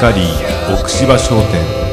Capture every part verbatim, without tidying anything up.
カリー奥芝商店。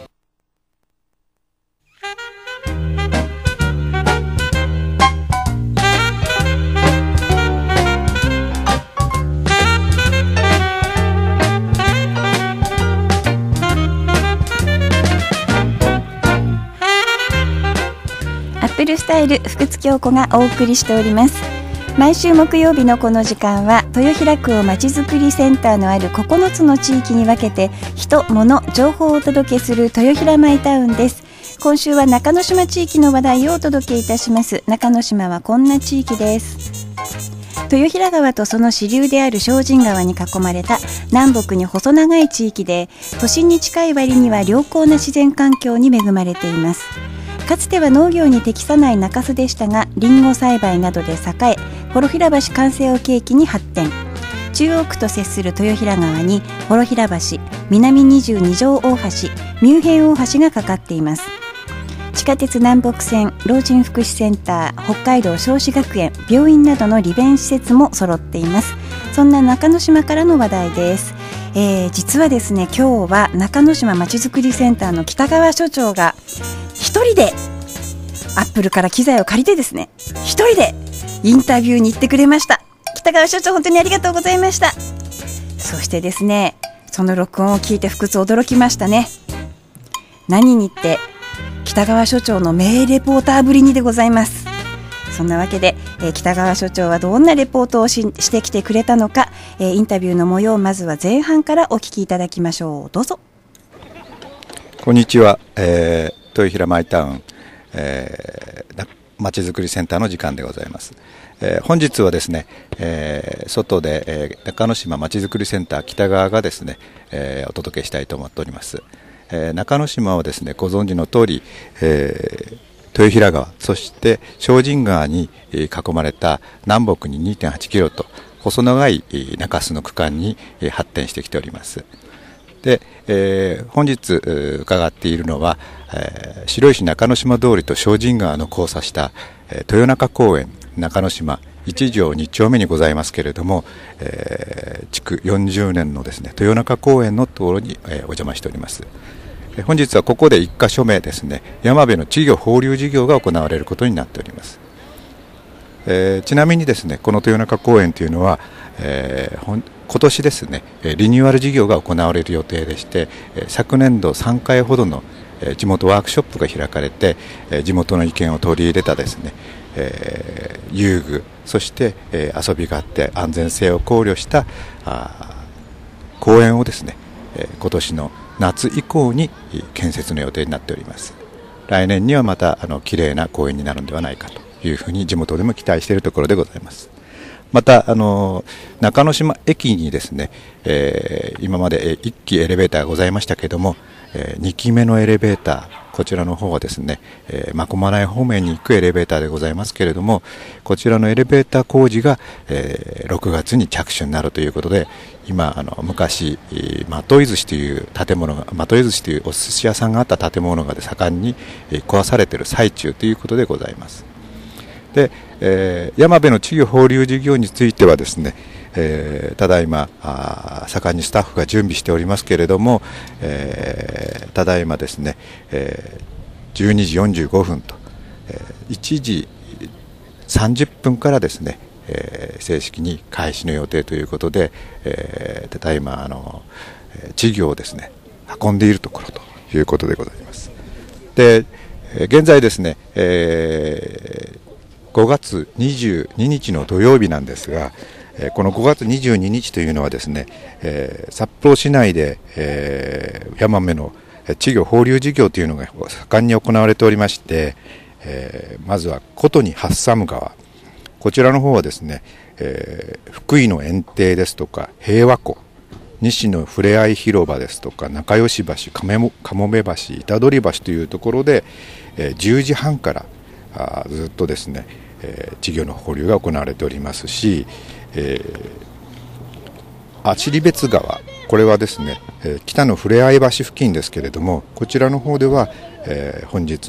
アップルスタイル福津京子がお送りしております。毎週木曜日のこの時間は豊平区をまちづくりセンターのあるここのつの地域に分けて人、物、情報をお届けする豊平マイタウンです。今週は中之島地域の話題をお届けいたします。中之島はこんな地域です。豊平川とその支流である精進川に囲まれた南北に細長い地域で、都心に近い割には良好な自然環境に恵まれています。かつては農業に適さない中州でしたが、リンゴ栽培などで栄え、幌平橋完成を契機に発展。中央区と接する豊平川に幌平橋、南にじゅうに条大橋、ミュンヘン大橋がかかっています。地下鉄南北線、老人福祉センター、北海道少子学園、病院などの利便施設も揃っています。そんな中之島からの話題です。えー、実はですね、今日は中之島まちづくりセンターの北川所長が一人でアップルから機材を借りてですね、一人でインタビューに行ってくれました。北川所長、本当にありがとうございました。そしてですね、その録音を聞いて福津驚きましたね。何にって北川所長の名レポーターぶりにでございます。そんなわけで、えー、北川所長はどんなレポートを し, してきてくれたのか、えー、インタビューの模様をまずは前半からお聞きいただきましょう。どうぞ。 こんにちは、えー、豊平マイタウン、えー、まちづくりセンターの時間でございます。えー、本日はですね、えー、外で、えー、中之島まちづくりセンター北側がですね、えー、お届けしたいと思っております。えー、中之島はですね、ご存知の通り、えー、豊平川、そして精進川に囲まれた南北に にてんはちキロと細長い中州の区間に発展してきております。で、えー、本日伺っているのは、えー、白石中之島通りと精進川の交差した、えー、豊中公園中之島いち条に丁目にございますけれども、えー、築よんじゅうねんのですね、豊中公園のところに、えー、お邪魔しております。えー、本日はここで一箇所目ですね、山辺の稚魚放流事業が行われることになっております。えー、ちなみにですね、この豊中公園というのは、えー、ほん今年ですね、リニューアル事業が行われる予定でして、昨年度さんかいほどの地元ワークショップが開かれて、地元の意見を取り入れたですね、えー、遊具、そして、えー、遊びがあって安全性を考慮したあ公園をですね、えー、今年の夏以降に建設の予定になっております。来年にはまたあの綺麗な公園になるのではないかというふうに地元でも期待しているところでございます。またあの中之島駅にですね、えー、今までいっきエレベーターがございましたけれども、えー、にきめのエレベーター、こちらの方はですね、えー、真駒内方面に行くエレベーターでございますけれども、こちらのエレベーター工事が、えー、ろくがつに着手になるということで、今あの昔まとい寿司という建物がまとい寿司というお寿司屋さんがあった建物がで盛んに、えー、壊されている最中ということでございます。で、えー、山辺の稚魚放流事業についてはですね、えー、ただいまあ盛んにスタッフが準備しておりますけれども、えー、ただいまですね、えー、じゅうにじよんじゅうごふんと、えー、いちじさんじゅっぷんからですね、えー、正式に開始の予定ということで、えー、ただいまあの稚魚をですね運んでいるところということでございます。で、現在ですね、えーごがつにじゅうににちの土曜日なんですが、このごがつにじゅうににちというのはですね、えー、札幌市内で、えー、ヤマメの稚魚放流事業というのが盛んに行われておりまして、えー、まずは琴にハッサム川、こちらの方はですね、えー、福井の園庭ですとか平和湖、西のふれあい広場ですとか仲良し橋、かもめ橋、板取橋というところで、えー、じゅうじはんからあずっとですね、えー、稚魚の放流が行われておりますし、えー、足利別川、これはですね、えー、北のふれあい橋付近ですけれども、こちらの方では、えー、本日の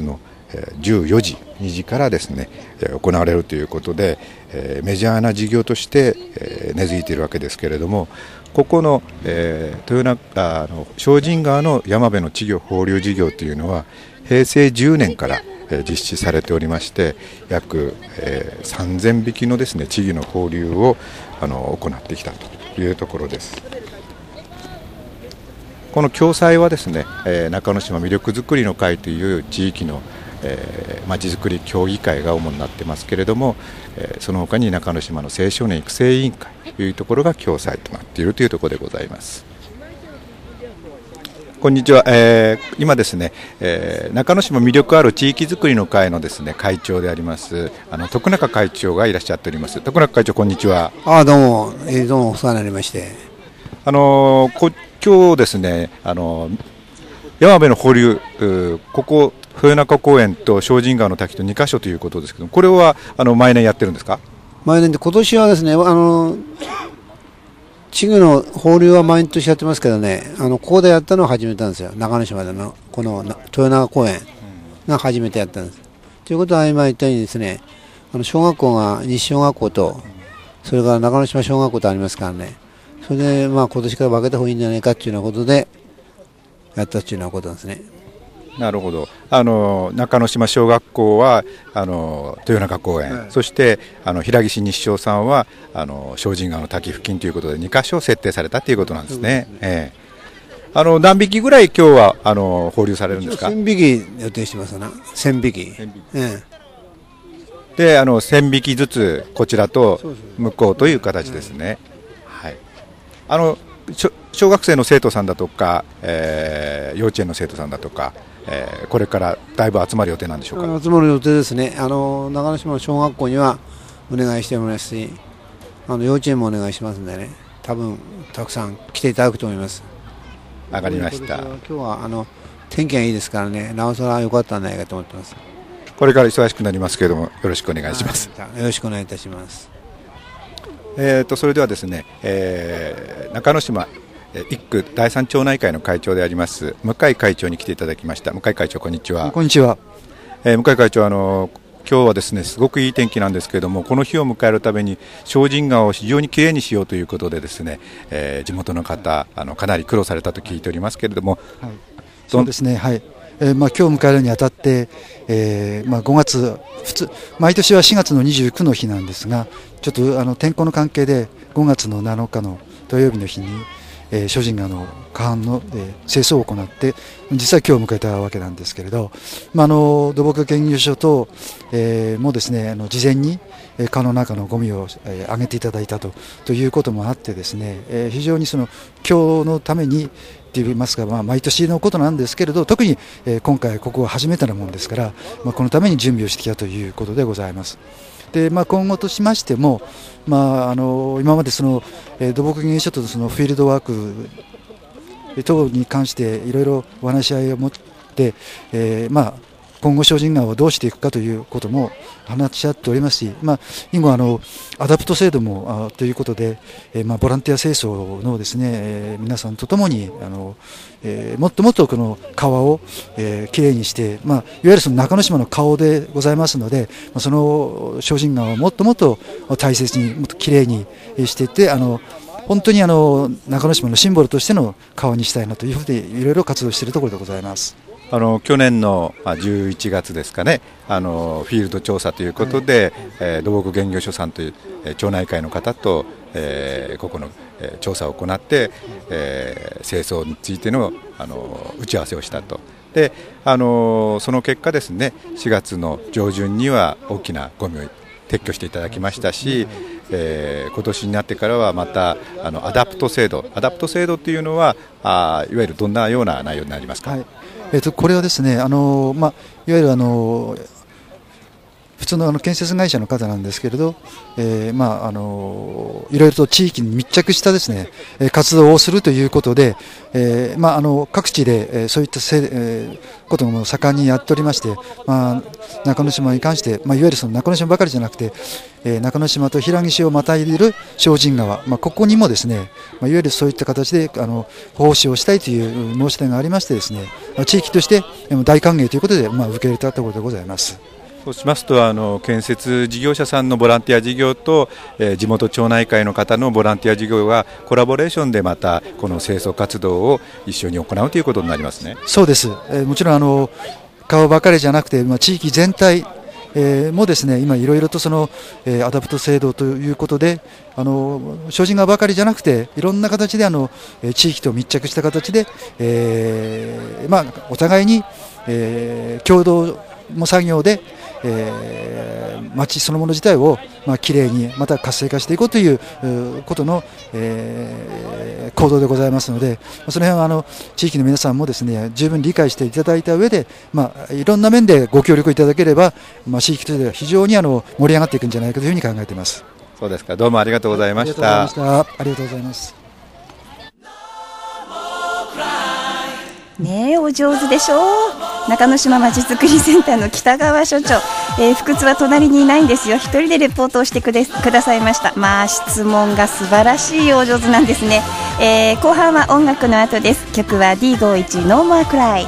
じゅうよじにじからですね行われるということで、メジャーな事業として根付いているわけですけれども、ここの、えー、豊中あの精進川の山辺の稚魚放流事業というのはへいせいじゅうねんから、えー、実施されておりまして、約、えー、さんぜんびきのですね稚魚の放流をあの行ってきたというところです。この共催はですね、えー、中之島魅力づくりの会という地域のえー、まちづくり協議会が主になってますけれども、えー、その他に中之島の青少年育成委員会というところが共催となっているというところでございます。こんにちは、えー、今ですね、えー、中之島魅力ある地域づくりの会のですね会長でありますあの徳中会長がいらっしゃっております。徳中会長、こんにちは。 あ、どうも、えー、どうもお世話になりまして、 あのー、こ今日ですね、あのー、山辺の放流、ここ豊中公園と精進川の滝とにかしょということですけど、これはあの毎年やってるんですか？ 毎年で、今年はですね、あの稚魚の放流は毎年やってますけどね、あのここでやったのを始めたんですよ。中之島でのこの豊中公園が初めてやったんです。ということは今言ったようにですね、あの小学校が西小学校とそれから中之島小学校とありますからね、それでまあ今年から分けた方がいいんじゃないかというようなことでやったというようなことなんですね。 なるほど。あの中之島小学校はあの豊中公園、はい、そしてあの平岸西小さんはあの精進川の滝付近ということでにかしょ設定されたということなんですね。そうですね。ええ、あの何匹ぐらい今日はあの放流されるんですか？ せんびき予定してますな。せんびき。せんびき、ええ、であのせんびきずつこちらと向こうという形ですね。はい。あの小学生の生徒さんだとか、えー、幼稚園の生徒さんだとか、えー、これからだいぶ集まる予定なんでしょうか？ 集まる予定ですね。あの長野島の小学校にはお願いしておりますし、あの幼稚園もお願いしますんでね、多分たくさん来ていただくと思います。 わかりました。 今日はあの天気がいいですからね、なおさら良かったんじゃないかと思ってます。 これから忙しくなりますけれども、よろしくお願いします。 よろしくお願いいたします。 えー、とそれではですね、えー、中之島一区だいさん町内会の会長であります向井会長に来ていただきました。向井会長、こんにちは。 こんにちは。 えー、向井会長、あの今日はですねすごくいい天気なんですけれども、この日を迎えるために精進川を非常にきれいにしようということでですね、えー、地元の方あのかなり苦労されたと聞いておりますけれども、 はい、そうですね、はい、えーまあ、今日迎えるにあたって、えーまあ、ごがつ普通毎年はしがつのにじゅうくの日なんですが、ちょっとあの天候の関係でごがつのなのかの土曜日の日に、えー、精進川の河畔の、えー、清掃を行って実際今日迎えたわけなんですけれど、まあ、あの土木研究所と、えー、もですねあの事前に、えー、川の中のゴミを、えー、上げていただいたと、ということもあってですね、えー、非常にその今日のためにといいますか、まあ、毎年のことなんですけれど、特に、えー、今回ここは初めてのものですから、まあ、このために準備をしてきたということでございます。でまあ、今後としましても、まあ、あの今までその、えー、土木研究所とそのフィールドワーク等に関していろいろお話し合いを持って、えーまあ、今後精進川をどうしていくかということも話し合っておりますし、まあ、今あのアダプト制度もあということで、えーまあ、ボランティア清掃のですね、えー、皆さんとともにあの、えー、もっともっとこの川を、えー、きれいにして、まあ、いわゆるその中之島の顔でございますので、まあ、その精進川をもっともっと大切にもっときれいにしていってあの本当にあの中之島のシンボルとしての川にしたいなというふうにいろいろ活動しているところでございます。 あの去年のじゅういちがつですかね、あのフィールド調査ということで、はい、えー、土木研究所さんという、えー、町内会の方と、えー、ここの、えー、調査を行って、えー、清掃についての、あの打ち合わせをしたと。で、あのその結果ですね、しがつの上旬には大きなゴミを撤去していただきましたし、えー、今年になってからはまたあのアダプト制度アダプト制度というのはあいわゆるどんなような内容になりますか？ はい、えー、とこれはですねあの、まあ、いわゆるあの普通のあの建設会社の方なんですけれど、えーまあ、あのいろいろと地域に密着したですね活動をするということで、えーまあ、あの各地で、えー、そういったせ、えー、ことも盛んにやっておりまして、まあ、中之島に関して、まあ、いわゆるその中之島ばかりじゃなくて、えー、中之島と平岸をまたいでいる精進川、まあ、ここにもですね、まあ、いわゆるそういった形であの奉仕をしたいという申し出がありましてですね、地域として大歓迎ということで、まあ、受け入れたところでございます。 そうしますとあの建設事業者さんのボランティア事業と、えー、地元町内会の方のボランティア事業がコラボレーションでまたこの清掃活動を一緒に行うということになりますね。 そうです、えー、もちろんあの川ばかりじゃなくて、まあ、地域全体、えー、もですね今いろいろとその、えー、アダプト制度ということであの精進川ばかりじゃなくていろんな形であの地域と密着した形で、えーまあ、お互いに、えー、共同も作業でえー、町そのもの自体をまあきれいにまた活性化していこうということの、えー、行動でございますので、その辺はあの地域の皆さんもですね十分理解していただいた上で、まあ、いろんな面でご協力いただければ、まあ、地域としては非常にあの盛り上がっていくんじゃないかというふうに考えています。 そうですか、どうもありがとうございました。 ありがとうございます。 ねえ、お上手でしょう。中之島まちづくりセンターの北川所長、えー、福津は隣にいないんですよ。一人でレポートをしてくでくださいました。まあ質問が素晴らしいお上手なんですね。えー、後半は音楽の後です。曲は ディーごじゅういち No More Cry。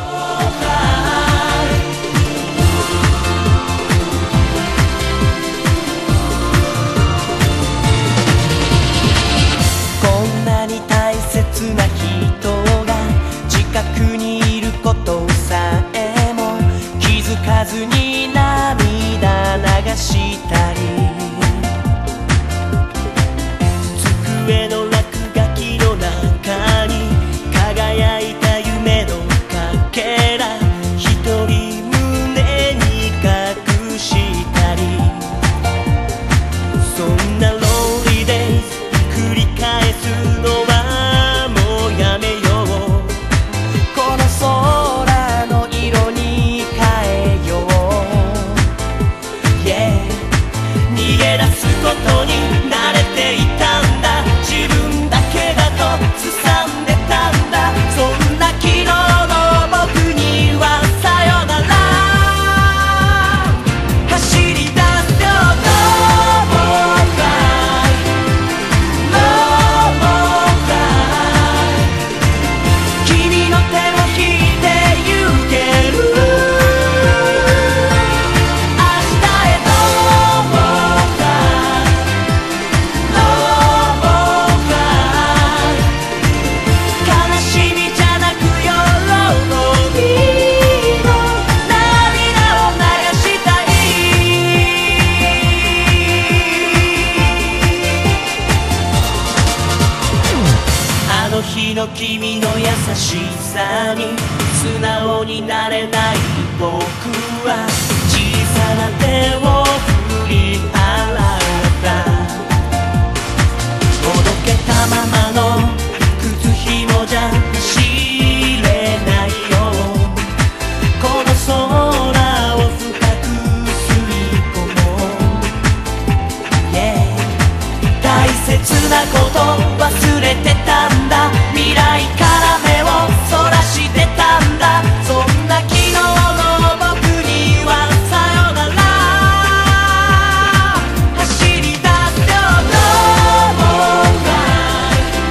ずに涙流したり机の落書きの中に輝いた夢のかけら一人胸に隠したりそんなローリーデイズ繰り返すのはもうやめようこの空の色に変えよう逃げ出すことに慣れていたんだ自分だけだとすさんでたんだそんな昨日の僕にはさよなら走り出すよ No more cry No more cry 君の手を引いて行ける日の君の優しさに素直になれない僕は小さな手を振り払ったほどけたままの靴ひもじゃ走れないよこの空を深く吸い込もう、yeah、大切なこと忘れてたんだ未来から目をそらしてたんだそんな昨日の僕にはさよなら走り出すよ No more cry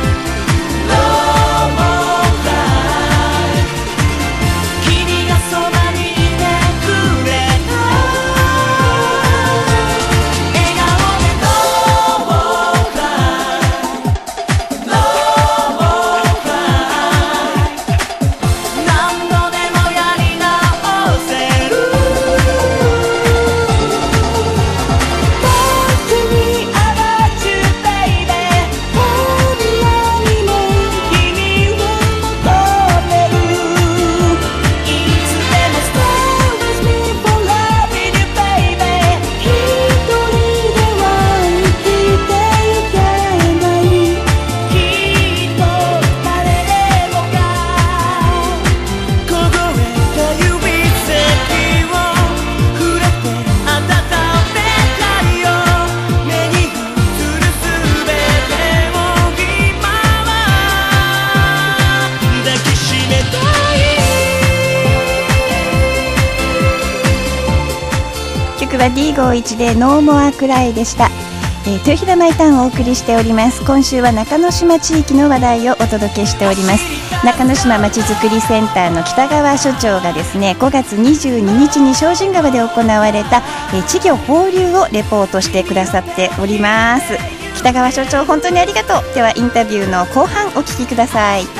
は ディーごーいちゼロ ノーモアクライでした。えー、豊平マイタウンをお送りしております。今週は中之島地域の話題をお届けしております。中之島まちづくりセンターの北川所長がですね、ごがつにじゅうににちに精進川で行われた、えー、稚魚放流をレポートしてくださっております。北川所長、本当にありがとう。ではインタビューの後半お聞きください。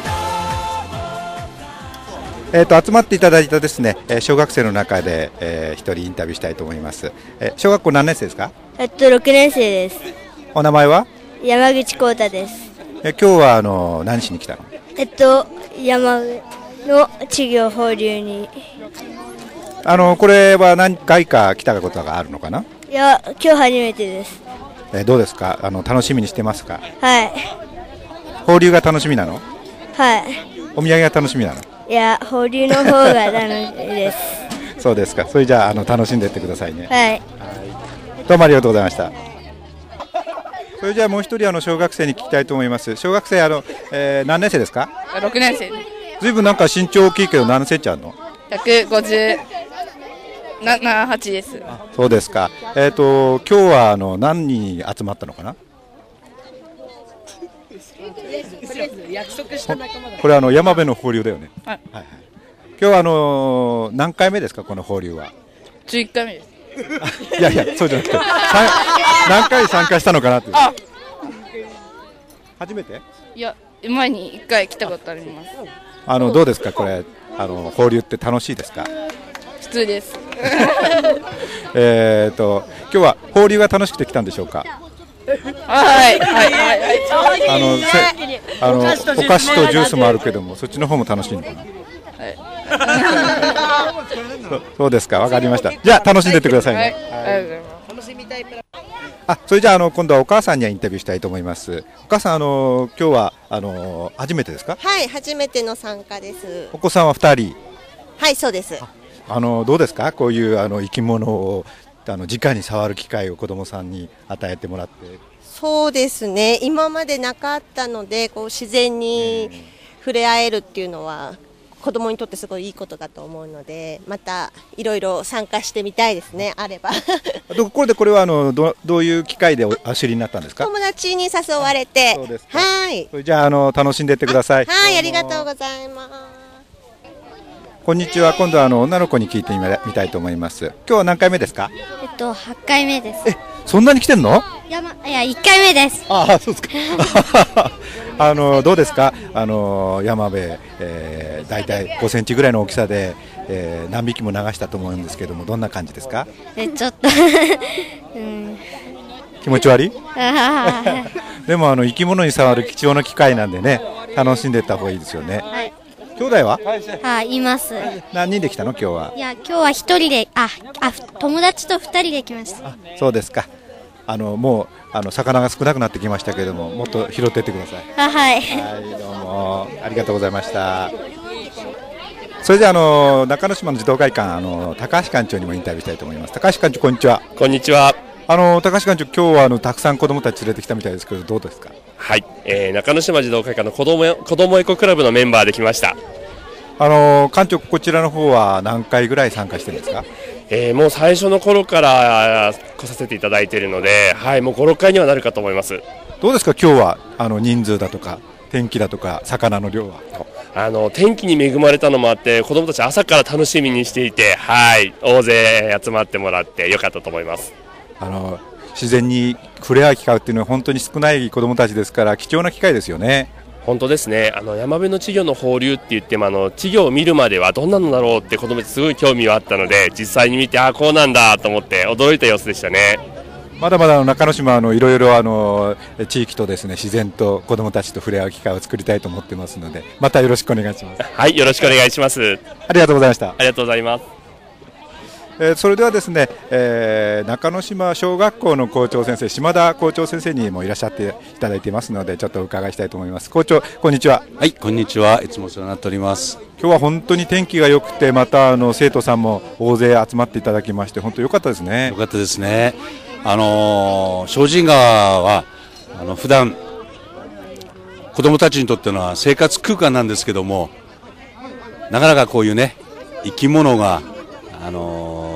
えー、と集まっていただいたですね、えー、小学生の中で、えー、一人インタビューしたいと思います。えー、小学校何年生ですか？ えっとろくねん生です。 お名前は？ 山口浩太です。 えー、今日はあの何しに来たの？ えっと山の稚魚放流に。 あのこれは何回か来たことがあるのかな？ いや、今日初めてです。 えー、どうですか？あの楽しみにしてますか？ はい。 放流が楽しみなの？ はい。 お土産が楽しみなの？ いや、放流の方が楽しみです。 そうですか。それじゃあ、あの楽しんでいってくださいね。 はい。はい、 どうもありがとうございました。それじゃあもう一人あの小学生に聞きたいと思います。小学生あの、えー、何年生ですか？ ろくねん生。 ずいぶんなんか身長大きいけど何センチあるの？ ひゃくごじゅうなな、はちです。 そうですか。えっ、ー、と今日はあの何人集まったのかな？これはあの山辺の放流だよね。はい。はいはい、今日はあのー、何回目ですかこの放流は？ じゅういっかいめです。 いやいやそうじゃなくて何回参加したのかなって。あ、初めて？ いや前にいっかい来たことあります。 あのどうですかこれあの放流って楽しいですか？ 普通です。 えっと今日は放流が楽しくて来たんでしょうか？ はいはいはいはい。 あのせあのお菓子とジュースもあるけどもそっちの方も楽しいのかな？はい。そ, そうですか、わかりました。じゃあ楽しんでってくださいね。はいはい、楽しみたい。あ、それじゃあ、あの今度はお母さんにはインタビューしたいと思います。お母さん、あの今日はあの初めてですか？ はい、初めての参加です。 お子さんはふたり？ はい、そうです。 あのどうですか？こういうあの生き物をあの直に触る機会を子どもさんに与えてもらって。 そうですね、今までなかったのでこう自然に触れ合えるっていうのは子どもにとってすごいいいことだと思うので、またいろいろ参加してみたいですね、あれば。 ところでこれはあの ど, どういう機会でお知りになったんですか？ 友達に誘われて。そうですか。はい。 それじゃあ、あの楽しんでいってください。 はい、ありがとうございます。 こんにちは。今度はあの女の子に聞いてみたいと思います。今日は何回目ですか？ えっとはちかいめです。 え、そんなに来てんの？ いや、ま、いやいっかいめです。 ああ、そうですか。あのどうですか？あの山辺、えー、だいたいごセンチぐらいの大きさで、えー、何匹も流したと思うんですけども、どんな感じですか？ え、ちょっと、うん、 気持ち悪い？でもあの生き物に触る貴重な機会なんでね、楽しんでいった方がいいですよね。はい。兄弟は？ はい、います。 何人で来たの今日は？いや、今日は一人で、あ、あ、友達と二人で来ました。 あ、そうですか。あのもうあの魚が少なくなってきましたけれども、もっと拾っていってください。 あ、はい。 はい、どうもありがとうございました。それではあの中之島の児童会館、あの高橋館長にもインタビューしたいと思います。高橋館長、こんにちは。 こんにちは。 あの高橋館長、今日はあのたくさん子どもたち連れてきたみたいですけど、どうですか？ はい、えー、中之島児童会館の子ども子どもエコクラブのメンバーで来ました。 あの館長、こちらの方は何回ぐらい参加してるんですか？ えー、もう最初の頃から来させていただいているので、はい、もうご、ろっかいにはなるかと思います。 どうですか今日は？あの人数だとか天気だとか魚の量は？ あの天気に恵まれたのもあって、子どもたち朝から楽しみにしていて、はい、大勢集まってもらってよかったと思います。 あの自然に触れ合う機会っていうのは本当に少ない子どもたちですから、貴重な機会ですよね。 本当ですね。あの山辺の稚魚の放流って言っても、あの稚魚を見るまではどんなのだろうって子どもたちすごい興味はあったので、実際に見て、ああこうなんだと思って驚いた様子でしたね。 まだまだ中之島あのいろいろあの地域とですね、自然と子どもたちと触れ合う機会を作りたいと思ってますので、またよろしくお願いします。 はい、よろしくお願いします。 ありがとうございました。 ありがとうございます。 えー、それではですね、えー、中之島小学校の校長先生、島田校長先生にもいらっしゃっていただいていますので、ちょっとお伺いしたいと思います。校長、こんにちは。 はい、こんにちは。いつもお世話になっております。 今日は本当に天気が良くて、またあの生徒さんも大勢集まっていただきまして、本当良かったですね。 良かったですね。あのー、精進川はあの普段子どもたちにとってのは生活空間なんですけども、なかなかこういうね生き物が、あのー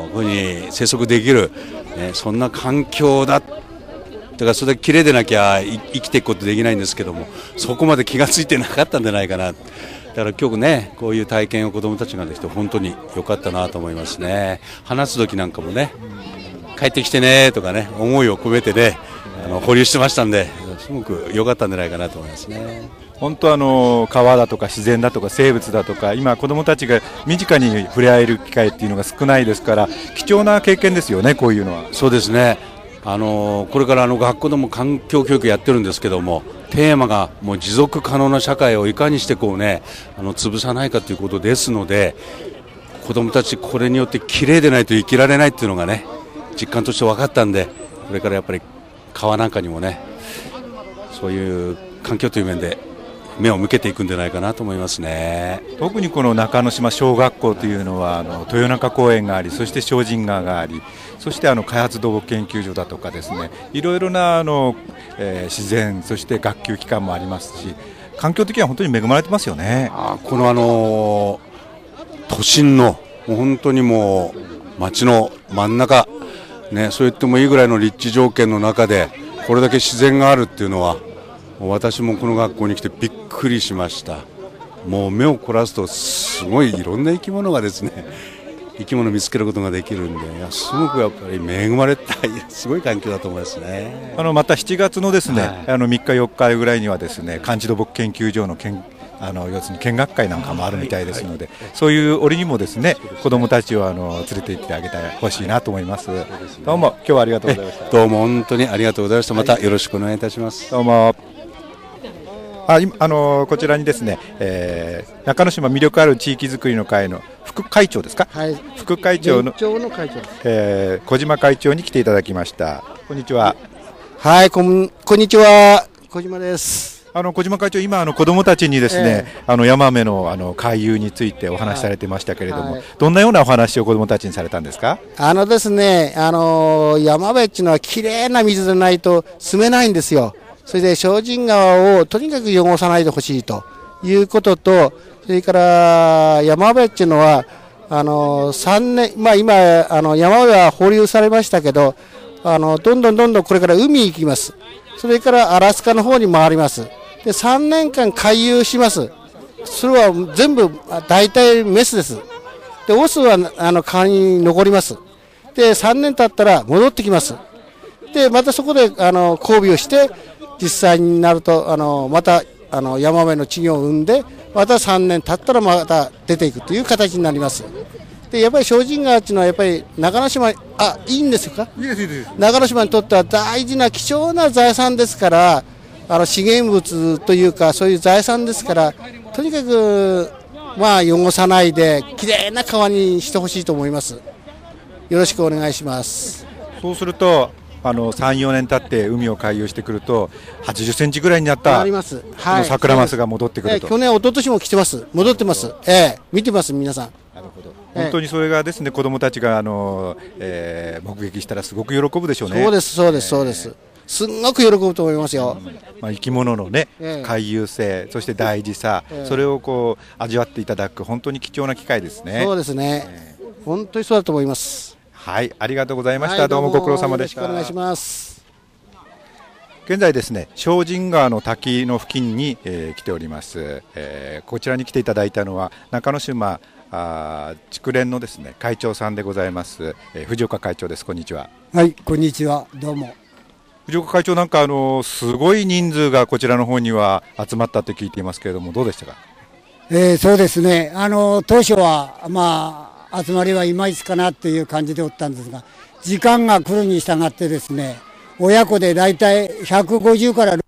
こに生息できる、ね、そんな環境だ。だからそれだけ綺麗でなきゃ生きていくことできないんですけども、そこまで気がついてなかったんじゃないかな。だから今日ね、こういう体験を子どもたちができて本当に良かったなと思いますね。話す時なんかもね、帰ってきてねとかね、思いを込めてね、あの保留してましたんで、すごく良かったんじゃないかなと思いますね。 本当あの川だとか自然だとか生物だとか、今子どもたちが身近に触れ合える機会っていうのが少ないですから、貴重な経験ですよね、こういうのは。 そうですね。あのこれからあの学校でも環境教育やってるんですけども、テーマがもう持続可能な社会をいかにしてこうね、あの潰さないかということですので、子どもたちこれによって綺麗でないと生きられないっていうのがね、実感として分かったんで、これからやっぱり川なんかにもね、そういう環境という面で目を向けていくんじゃないかなと思いますね。 特にこの中之島小学校というのは、あの豊中公園があり、そして精進川があり、そしてあの開発土木研究所だとかですね、いろいろなあの、えー、自然、そして学級機関もありますし、環境的には本当に恵まれてますよね。 あこのあのー、都心のもう本当にもう街の真ん中、ね、そう言ってもいいぐらいの立地条件の中でこれだけ自然があるっていうのは、私もこの学校に来てびっくりしました。もう目を凝らすとすごいいろんな生き物がですね、生き物を見つけることができるんで、いやすごくやっぱり恵まれたすごい環境だと思いますね。 あのまたしちがつのですね、 はい、 あのみっかよっかぐらいにはですね、寒地土木研究所の研あの要するに見学会なんかもあるみたいですので、はいはい、そういう折にもですね、子どもたちをあの連れて行ってあげてほしいなと思います。どうも今日はありがとうございました。 どうも本当にありがとうございました。またよろしくお願いいたします。 どうも。あ今あのこちらにですね、えー、中之島魅力ある地域づくりの会の副会長ですか、 はい、 副会長の、 の会長です、 えー、小島会長に来ていただきました。こんにちは。 はいこん、こんにちは、小島です。 あの小島会長、今あの子どもたちにですね、えー、あのヤマメのあの回遊についてお話しされてましたけれども、はいはい、どんなようなお話を子どもたちにされたんですか？ あのですね、あのヤマメっていうのはきれいな水でないと住めないんですよ。それで精進川をとにかく汚さないでほしいということと、それからヤマメっていうのはあのさんねん、まあ、今あのヤマメは放流されましたけど、あのどんどんどんどんこれから海に行きます。それからアラスカの方に回ります。でさんねんかん回遊します。それは全部大体メスです。でオスはあの川に残ります。でさんねん経ったら戻ってきます。でまたそこであの交尾をして実際になるとあのまたあのヤマメの稚魚を産んで、またさんねん経ったらまた出ていくという形になります。でやっぱり精進川っていうのはやっぱり中之島、あいいんですか？いいですいいです。中之島にとっては大事な貴重な財産ですから、あの資源物というかそういう財産ですから、とにかくまあ汚さないできれいな川にしてほしいと思います。よろしくお願いします。 そうするとあのさん、よねん経って海を回遊してくるとはちじゅっセンチぐらいになったあります、はい、 サクラマスが戻ってくると、 えー、去年、一昨年も来てます、戻ってます、えー、見てます、皆さん。 なるほど、えー、本当にそれがですね、子どもたちがあの、えー、目撃したらすごく喜ぶでしょうね。 そうです、そうです、そうです。すんごく喜ぶと思いますよ。 うんまあ、生き物のね、えー、回遊性、そして大事さ、えー、それをこう味わっていただく本当に貴重な機会ですね。 そうですね、えー、本当にそうだと思います。 はい、ありがとうございました。はい、どうもご苦労様でした。 よろしくお願いします。 現在ですね、精進川の滝の付近に、えー、来ております、えー、こちらに来ていただいたのは中之島あ竹連のですね会長さんでございます、えー、藤岡会長です。こんにちは。 はい、こんにちは、どうも。 藤岡会長、なんかあのすごい人数がこちらの方には集まったと聞いていますけれども、どうでしたか？ えー、そうですね、あの当初はまあ集まりはいまいちかなっていう感じでおったんですが、時間が来るに従ってですね、親子でだいたいひゃくごじゅうからろ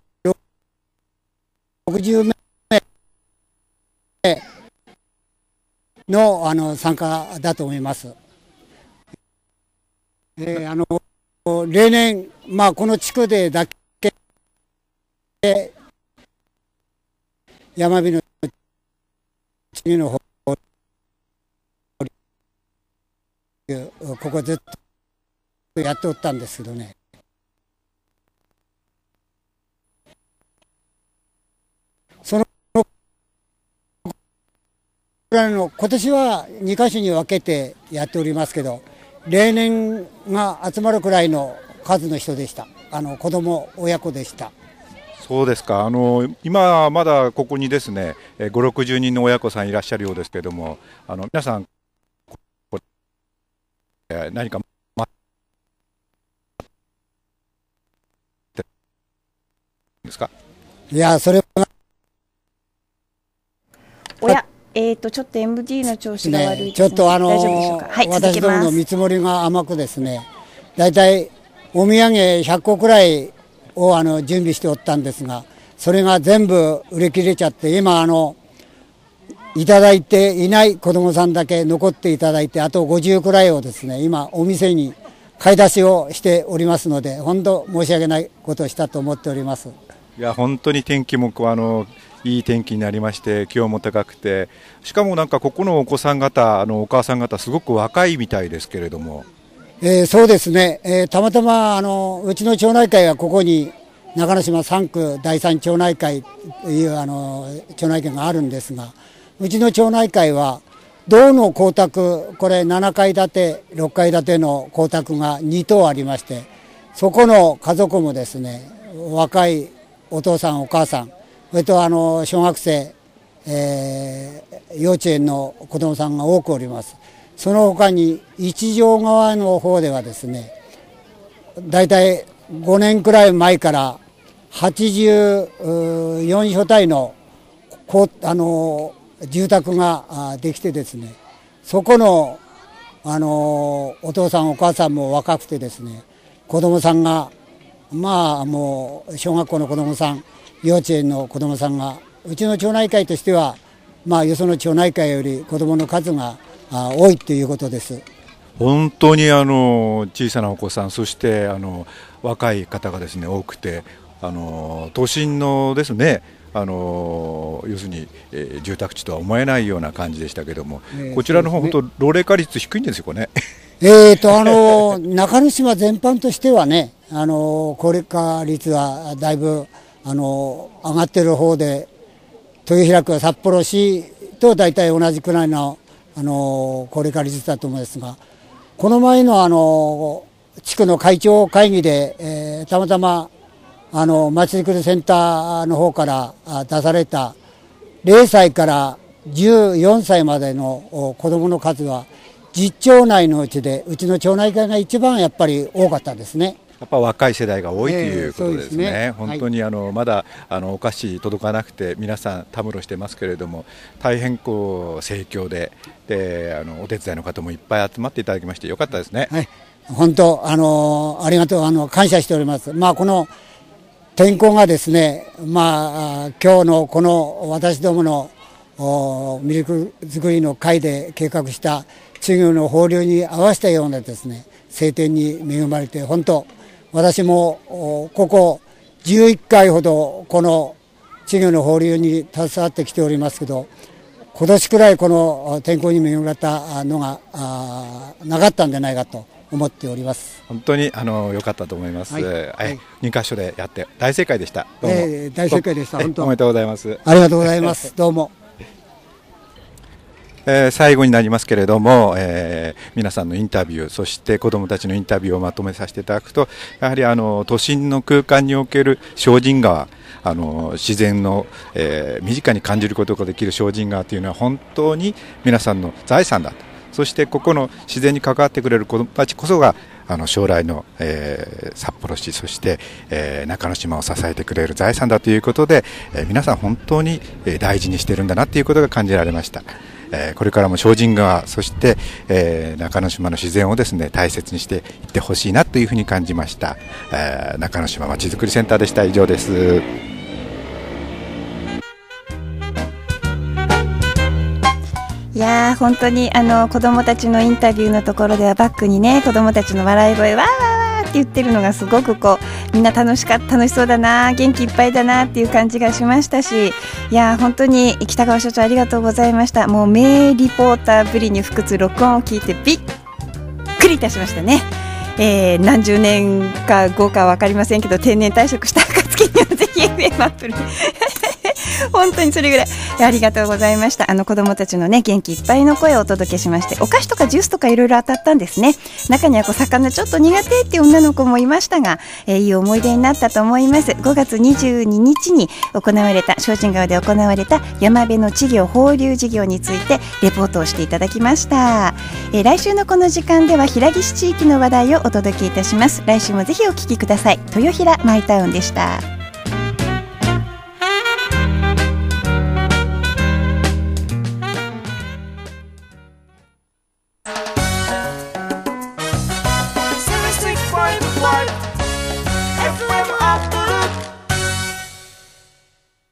くじゅうめいの、あの参加だと思います。えー、あの例年、まあ、この地区でだけ山火の次の方ここずっとやっておったんですけどね、そのの今年はにかしょに分けてやっておりますけど、 例年が集まるくらいの数の人でした。あの子供親子でした。 そうですか。あの今まだここにですねご、ろくじゅうにんの親子さんいらっしゃるようですけれども、あの皆さん何かですか？ いや、それはおや、えーとちょっと エムディー の調子が悪いですね。 ちょっとあの大丈夫でしょうか。はい、 私どもの見積もりが甘くですね、だいたいお土産ひゃっこくらいをあの準備しておったんですが、それが全部売り切れちゃって、今あのいただいていない子どもさんだけ残っていただいて、あとごじゅうくらいをですね今お店に買い出しをしておりますので、本当申し訳ないことをしたと思っております。 いや本当に天気もあのいい天気になりまして、気温も高くて、しかもなんかここのお子さん方、あのお母さん方すごく若いみたいですけれども。 えー、そうですね、えー、たまたまあのうちの町内会はここに中之島さんくだいさん町内会というあの町内会があるんですが、うちの町内会は銅の光沢、これななかい建てろっかい建ての光沢がにとうありまして、そこの家族もですね若いお父さんお母さん、それとあの小学生、えー、幼稚園の子どもさんが多くおります。その他に一条川の方ではですね、だいたいごねんくらい前からはちじゅうよんしょたいのこあの住宅ができてですね、そこのあのお父さんお母さんも若くてですね、子どもさんがまあもう小学校の子どもさん、幼稚園の子どもさんが、うちの町内会としてはまあよその町内会より子どもの数が多いということです。 本当にあの小さなお子さん、そしてあの若い方がですね多くて、あの都心のですね、あの要するに、えー、住宅地とは思えないような感じでしたけども、えー、こちらの方、ね、本当老齢化率低いんですよね。 えーとあの中之島全般としてはね、あの高齢化率はだいぶあの上がっている方で、豊平区は札幌市と大体同じくらいのあの高齢化率だと思うんですが、この前のあの地区の会長会議で、えー、たまたまあのまちづくりセンターの方から出されたれいさいからじゅうよんさいまでの子どもの数はじゅっちょう内のうちでうちの町内会が一番やっぱり多かったですね。 やっぱ若い世代が多いということですね。 えー、ですね。 本当にあの、はい、まだあのお菓子届かなくて皆さんたむろしてますけれども、大変こう盛況で、であのお手伝いの方もいっぱい集まっていただきましてよかったですね。 はい、本当あのありがとう、あの感謝しております。まあこの天候がですね、まあ今日のこの私どものミルク作りの会で計画した稚魚の放流に合わせたようなですね晴天に恵まれて、本当私もここじゅういっかいほどこの稚魚の放流に携わってきておりますけど、今年くらいこの天候に恵まれたのがなかったんじゃないかと思っております。 本当にあの良かったと思います。はいはい、にかしょでやって大正解でした。 どうも、えー、大正解でした。本当おめでとうございます。 ありがとうございます。どうも。 えー、最後になりますけれども、えー、皆さんのインタビュー、そして子どもたちのインタビューをまとめさせていただくと、やはりあの都心の空間における精進川、あの自然の、えー、身近に感じることができる精進川というのは本当に皆さんの財産だと。そしてここの自然に関わってくれる子どもたちこそがあの将来の、えー、札幌市、そして、えー、中之島を支えてくれる財産だということで、えー、皆さん本当に大事にしているんだなということが感じられました。えー、これからも精進川、そして、えー、中之島の自然をですね大切にしていってほしいなというふうに感じました。えー、中之島まちづくりセンターでした。以上です。 いやー本当にあの子どもたちのインタビューのところではバックにね子どもたちの笑い声わーわーわーって言ってるのがすごくこうみんな楽しか楽しそうだな、元気いっぱいだなっていう感じがしましたし、いやー本当に北川所長ありがとうございました。もう名リポーターぶりに不屈録音を聞いてびっくりいたしましたね。えー、何十年か後か分かりませんけど定年退職した暁にはぜひ エフエム アップル本当にそれぐらいありがとうございました。あの子どもたちのね元気いっぱいの声をお届けしまして、お菓子とかジュースとかいろいろ当たったんですね。中にはこう魚ちょっと苦手っていう女の子もいましたが、えー、いい思い出になったと思います。ごがつにじゅうににちに行われた精進川で行われた山辺の稚魚放流事業についてレポートをしていただきました。えー、来週のこの時間では平岸地域の話題をお届けいたします。来週もぜひお聞きください。豊平マイタウンでした。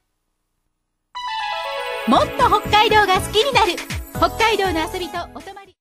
もっと北海道が好きになる北海道の遊びとお泊まり。